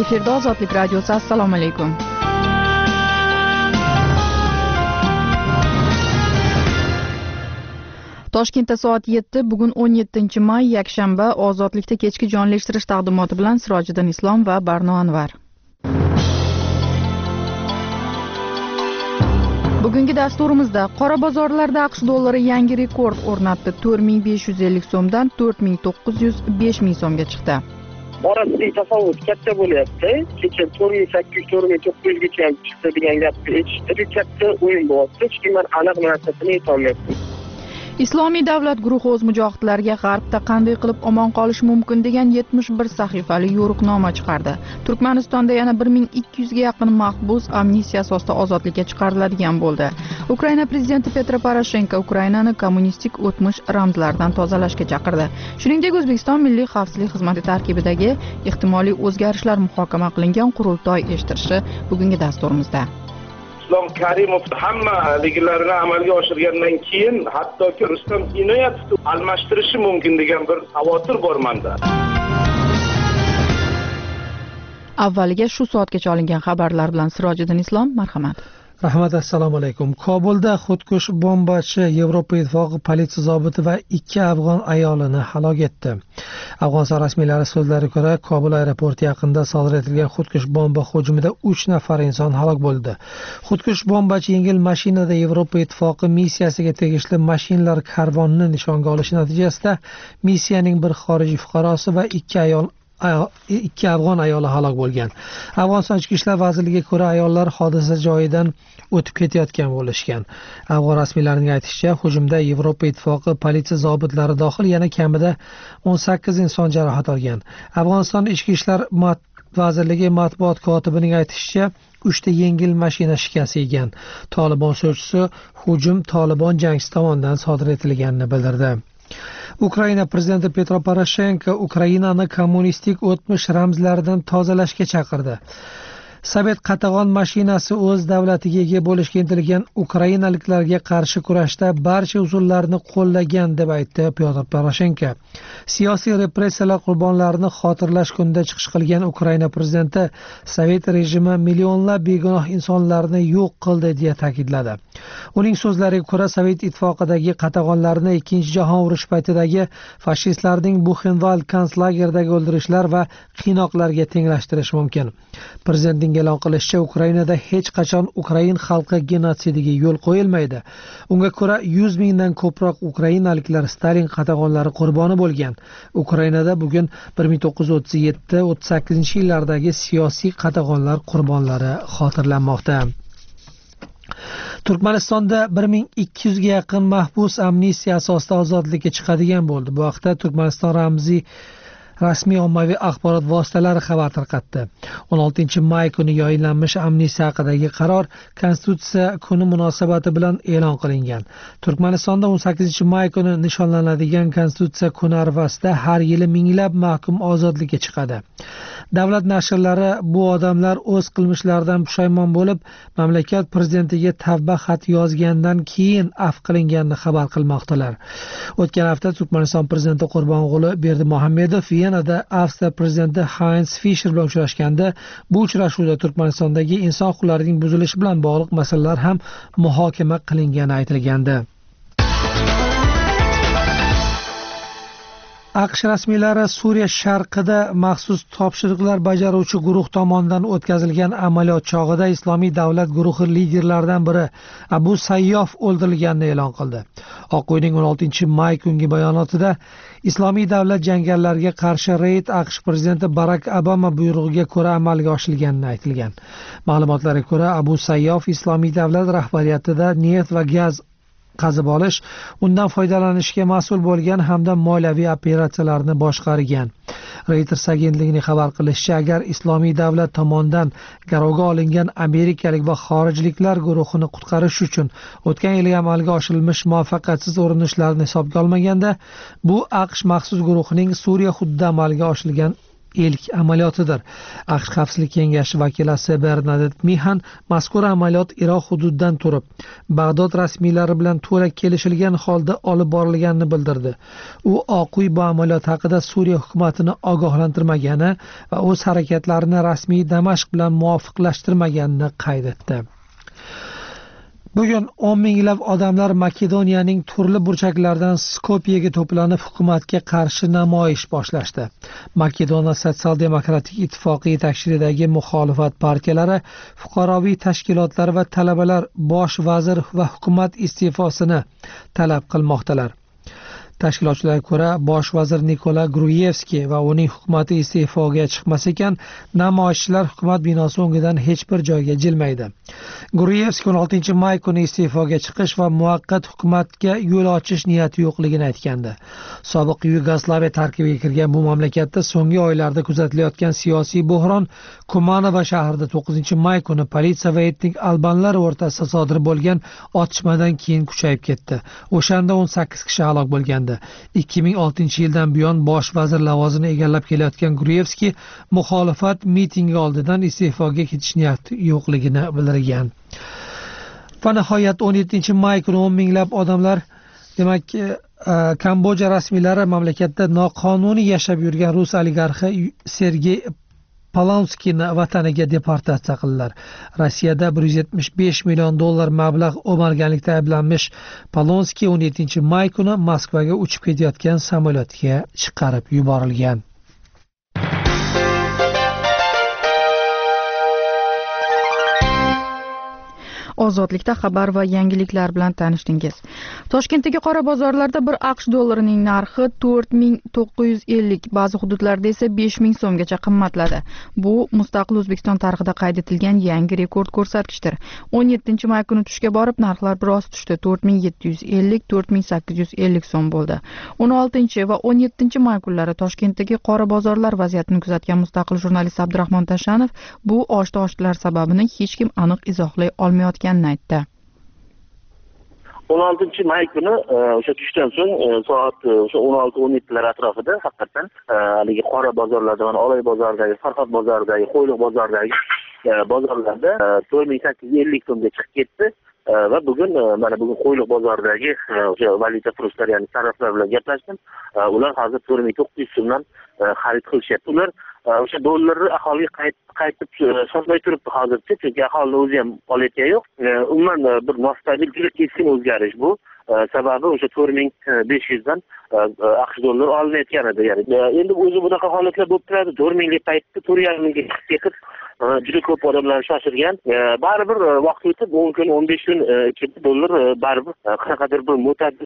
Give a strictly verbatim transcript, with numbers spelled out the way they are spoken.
Efirda Ozodlik radiosi. Assalomu alaykum. Toshkentda soat yetti, bugun o'n yettinchi may, yakshanba. Ozodlikda kechki jonlashtirish taqdimoti bilan Sirojiddin Islom va Barno Anvar. Bugungi dasturimizda qora bozorlarda AQSh dollari yangi rekord o'rnatdi. to'rt ming besh yuz ellik so'mdan to'rt ming to'qqiz yuz besh ming so'mga chiqdi. Orasidagi tafovut katta bo'lyapti. Kecha to'rt ming sakkiz yuz to'rt ming to'qqiz yuz gacha ham chiqdi degan gapni eshitdik. Katta o'yin bo'lyapti. Hech kim aniq narsasini aytolmayapti. Islomiy davlat guruhi o'z mujohidlariga G'arbda qanday qilib omon qolish mumkin degan yetmish bir sahifali yo'riqnoma chiqardi. Turkmanistonda yana bir ming ikki yuz ga yaqin mahbus amnistiya asosida ozodlikka chiqariladigan bo'ldi. Ukraina prezidenti Petro Poroshenko Ukrainani kommunistik o'tmish ramzlaridan tozalashga chaqirdi. Shuningdek, O'zbekiston Milliy xavfsizlik xizmati tarkibidagi ehtimoliy o'zgarishlar muhokama qilingan qurultoy eshittirishi bugungi dasturimizda. Islom Karimov hamma ligilarini amalga oshirgandan keyin hattoki Rustam Inoyatovni almashtirishi mumkin degan bir xavotir bor menda. Avvaliga shu soatgacha olingan xabarlar bilan Sirojiddin Islom, marhamat. Rahmat, assalomu alaykum. Kobulda xudkush bombachi Yevropa Ittifoqi politsiya zobiti va ikki afg'on ayolini halok etdi. Afg'oniston rasmiylari so'zlariga ko'ra, Kobul aeroporti yaqinida sodir etilgan xudkush bomba hujumida uch nafar inson halok bo'ldi. Xudkush bombachi yengil mashinada Yevropa Ittifoqi missiyasiga tegishli mashinalar karvonini nishonga olishi natijasida missiyaning bir xorijiy fuqarosi va ikki ayol ikki afg'on ayoli halok bo'lgan. Afg'oniston Ichki ishlar vazirligiga ko'ra, ayollar hodisa joyidan o'tib ketayotgan bo'lishgan. Afg'on rasmiylarining aytishicha, hujumda Yevropa Ittifoqi politsiya zobitlari dohil yana kamida o'n sakkiz inson jarohat olgan. Afg'oniston Ichki ishlar vazirligi matbuot kotibining aytishicha, uchta yengil mashina shikast yegan. Tolibon so'zchisi hujum Tolibon jangchisi tomonidan sodir etilganini bildirdi. Ukraina prezidenti Petro Poroshenko Ukrainani kommunistik o'tmish ramzlaridan tozalashga chaqirdi. Sovet qatag'on mashinasi o'z davlatiga ega bo'lishga intilgan ukrainaliklarga qarshi kurashda barcha usullarni qo'llagan deb aytdi Petro Poroshenko. Siyosiy repressiyalar qurbonlarini xotirlash kunida chiqish qilgan Ukraina prezidenti Sovet rejimi millionlab begunoh insonlarni yo'q qildi deya ta'kidladi. Uning so'zlariga ko'ra, Sovet ittifoqidagi qatag'onlarni ikkinchi jahon urushi paytidagi fashistlarning Buchenwald konslagerdagi o'ldirishlar va qiynoqlarga tenglashtirish mumkin. Prezidentning e'lon qilishicha, Ukrainada hech qachon Ukrain xalqi genotsidiga yo'l qo'yilmaydi. Unga ko'ra, yuz mingdan ko'proq ukrainaliklar Stalin qatag'onlari qurboni bo'lgan. Ukrainada bugun bir ming to'qqiz yuz o'ttiz yetti o'ttiz sakkizinchi yillardagi siyosiy qatag'onlar qurbonlari xotirlanmoqda. Turkmanistonda bir ming ikki yuz ga yaqin mahbus amnistiya asosida ozodlikka chiqadigan bo'ldi. Bu haqda Turkmaniston ramziy rasmiy ommaviy axborot vositalari xabar tarqatdi. o'n oltinchi may kuni yayinlanmish amnistiya haqidagi qaror Konstitutsiya kuni munosabati bilan e'lon qilingan. Turkmanistonda o'n sakkizinchi may kuni nishonlanadigan Konstitutsiya kuni arafasida har yili minglab mahkum ozodlikka chiqadi. Davlat nashrlari bu odamlar o'z qilmishlaridan pushaymon bo'lib, mamlakat prezidentiga tavba xat yozgandan keyin af qilinganini xabar qilmoqdalar. O'tgan hafta Turkmaniston prezidenti Qurbonquli Berdimuhamedov Venada Avstriya prezidenti Heinz Fischer bilan uchrashganda, bu uchrashuvda Turkmanistondagi inson huquqlarining buzilishi bilan bog'liq masalalar ham muhokama qilingani aytilgandi. AQSh rasmiylari Suriya sharqida maxsus topshiriqlar bajaruvchi guruh tomonidan o'tkazilgan amaliyot chog'ida Islomiy davlat guruhi liderlaridan biri Abu Sayyof o'ldirilganini e'lon qildi. Oq uyning o'n oltinchi may kungi bayonotida Islomiy davlat jangarilarga qarshi reyd AQSh prezidenti Barak Obama buyrug'iga ko'ra amalga oshirilganini aytilgan. Ma'lumotlarga ko'ra, Abu Sayyof Islomiy davlat rahbariyatida neft va gaz qazib olish, undan foydalanishga mas'ul bo'lgan hamda moliyaviy operatsiyalarni boshqargan. Reuters agentligining xabar qilishicha, agar Islomiy davlat tomonidan garovga olingan amerikalik va xorijliklar guruhini qutqarish uchun o'tgan yil amalga oshirilmish muvaffaqiyatsiz urinishlarni hisobga olmaganda, bu AQSh maxsus guruhining Suriya hududida amalga oshirilgan ilk amaliyotidir. AQSh Xavfsizlik kengashi vakilasi Bernadette Mihan mazkur amaliyot Iroq hududidan turib, Bag'dod rasmiylari bilan to'la kelishilgan holda olib borilganini bildirdi. U Oq uy bu amaliyot haqida Suriya hukumatini ogohlantirmagani va o'z harakatlarini rasmiy Damashq bilan muvofiqlashtirmaganini qayd etdi. Bugun o'n minglab odamlar Makedoniyaning turli burchaklaridan Skopyega to'planib hukumatga qarshi namoyish boshlashdi. Makedoniya Sotsial-demokratik ittifoqi yetakchiligidagi muxolifat partiyalari, fuqaroviy tashkilotlar va talabalar bosh vazir va hukumat iste'fosini talab qilmoqdalar. Tashkilotchilarga ko'ra, bosh vazir Nikola Gruyevskiy va uning hukumati iste'foga chiqmas ekan, namoyishchilar hukumat binosi o'ngidan hech bir joyga jilmaydi. Gruyevskiy o'n oltinchi may kuni iste'foga chiqish va muvaqqat hukumatga yo'l ochish niyati yo'qligini aytgandi. Sobiq Yugoslaviya tarkibiga kirgan bu mamlakatda so'nggi oylarda kuzatilayotgan siyosiy bo'hron Kumanova shahrida to'qqizinchi may kuni politsiya va etnik albanlar o'rtasida sodir bo'lgan otishmadan keyin kuchayib ketdi. O'shanda o'n sakkiz kishi halok bo'lgan. ikki ming oltinchi yildan buyon bosh vazir lavozimini egallab kelayotgan Gruyevskiy muxolifat mitingi oldidan iste'foga ketish niyati yo'qligini bildirgan. Va nihoyat o'n yettinchi may kuni o'n minglab odamlar, demak, Kamboja rasmiylari mamlakatda noqonuniy yashab yurgan rus oligarxi Sergey Polonskiyni vataniga deportatsiya qildilar. Rossiyada bir yuz yetmish besh million dollar mablag' o'marganlikda ayblanmish Polonskiy o'n yettinchi may kuni Moskvaga uchib ketayotgan samolyotga chiqarib yuborilgan. Ozodlikda xabar va yangiliklar bilan tanishdingiz. Toshkentdagi qora bozorlarda bir AQSh dollarining narxi to'rt ming to'qqiz yuz ellik, ba'zi hududlarda esa besh ming so'mgacha qimmatladi. Bu mustaqil O'zbekiston tarixida qayd etilgan yangi rekord ko'rsatkichdir. o'n yettinchi may kuni tushga borib narxlar biroz tushdi. to'rt ming yetti yuz ellik to'rt ming sakkiz yuz ellik so'm bo'ldi. o'n oltinchi va o'n yettinchi may kunlari Toshkentdagi qora bozorlar vaziyatini kuzatgan mustaqil jurnalist Abdurahmon Tashanov bu oshti-oshtilar sababini hech kim aniq izohlay olmayotgan aytdi. o'n oltinchi may kuni o'sha tushdan so'ng soat o'sha o'n olti o'n yettilar atrofida haqiqatan haligi qora bozorlarda, mana Oloy bozoridagi, Farhod bozoridagi, Qo'yliq bozoridagi bozorlarda to'rt ming sakkiz yuz ellik so'mga chiqib ketdi. Va bugun mana bugun Qo'yliq bozoridagi o'sha valyutafurushlar, ya'ni sarraflar bilan gaplashdim. Ular hozir to'rt ming to'qqiz yuz so'mdan xarid qilishyapti. Ular o'sha dollarni aholiga qaytib sotmay turibdi hozircha, chunki aholi o'zi ham olayotgani yo'q. Umuman bir nostabil, juda keskin o'zgarish bu. Sababi o'sha to'rt ming besh yuzdan AQSh dollar olinayotgan edi. Ya'ni endi o'zi bunaqa holatlar bo'lib turadi. to'rt mingga qaytdi, to'rt yarim mingga chiqib juda ko'p odamlar shoshirgan. Baribir vaqt o'tib o'n kun, o'n besh kun ichida dollar baribir qanaqadir bir mo'tadil